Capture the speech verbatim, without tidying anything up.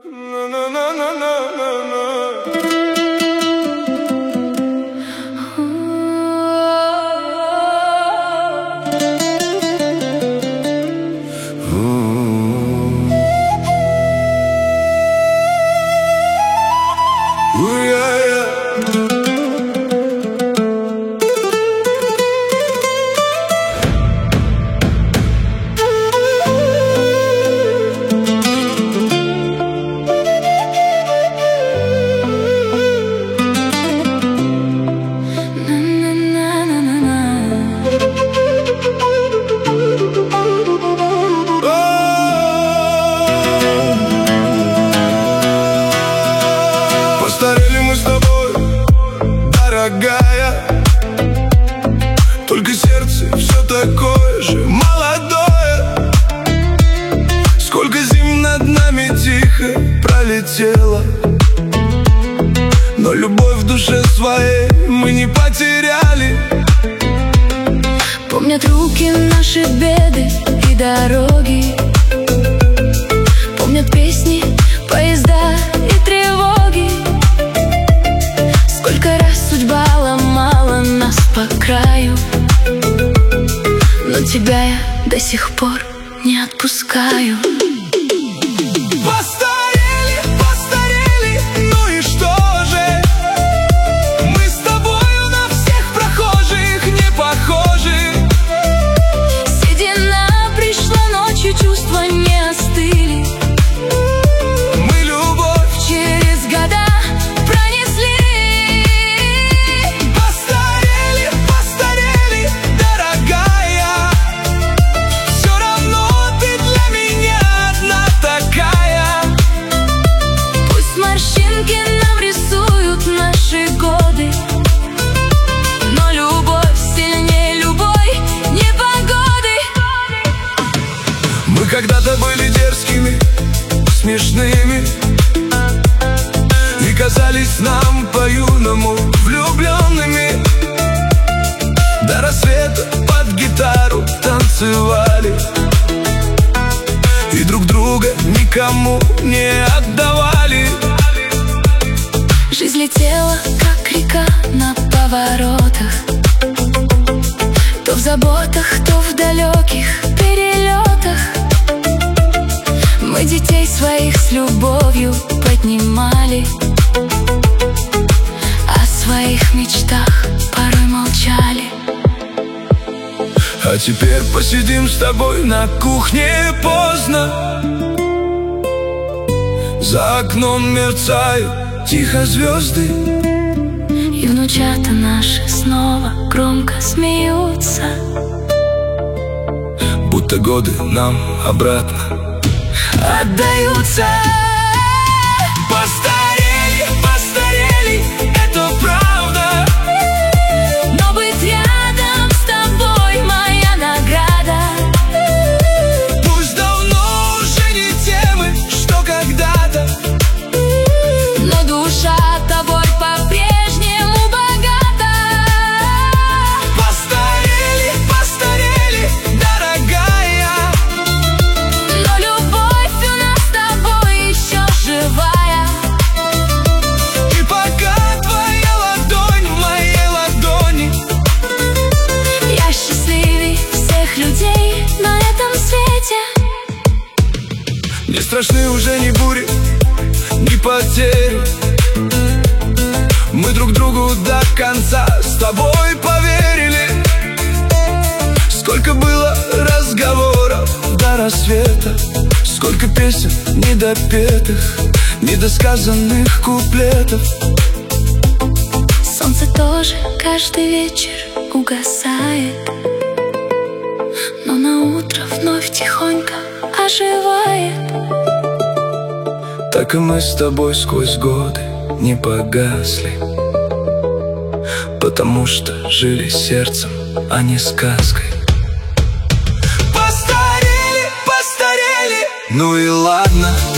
Постарели мы с тобой, дорогая, только сердце все такое же молодое. Сколько зим над нами тихо пролетело, но любовь в душе своей мы не потеряли. Помнят руки наши беды и дороги, помнят песни, поезда и тревоги. Сколько раз судьба ломала нас по краю, но тебя я до сих пор не отпускаю. Постарели, постарели, ну и что же? Мы с тобою на всех прохожих не похожи. Седина пришла ночью, чувства не остыли. Мы любовь через года пронесли. Постарели, постарели, дорогая, все равно ты для меня одна такая. Пусть морщинки нам рисуют наши годы, но любовь сильнее любой непогоды. Мы когда-то были дерзкими, смешными и казались нам по-юному влюбленными. До рассвета под гитару танцевали и друг друга никому не отдавали. Жизнь летела, как река на поворотах, то в заботах, то в далеких перелетах. Мы детей своих с любовью поднимали, о своих мечтах порой молчали. А теперь посидим с тобой на кухне поздно, за окном мерцают тихо звезды, И внучата наши снова громко смеются, будто годы нам обратно отдаются. Постарели, постарели, это правда, Но быть рядом с тобой моя награда. пусть давно уже не те мы, что когда-то, Но душа тобой по-прежнему богата. Постарели, постарели, дорогая, Но любовь у нас с тобой еще живая. и пока твоя ладонь в моей ладони, Я счастливей всех людей на этом свете. не страшны уже ни бури, ни потери. Мы друг другу до конца с тобой поверили. Сколько было разговоров до рассвета, сколько песен недопетых, недосказанных куплетов. Солнце тоже каждый вечер угасает, но на утро вновь тихонько оживает. Так и мы с тобой сквозь годы не погасли, потому что жили сердцем, а не сказкой. Постарели, постарели, ну и ладно.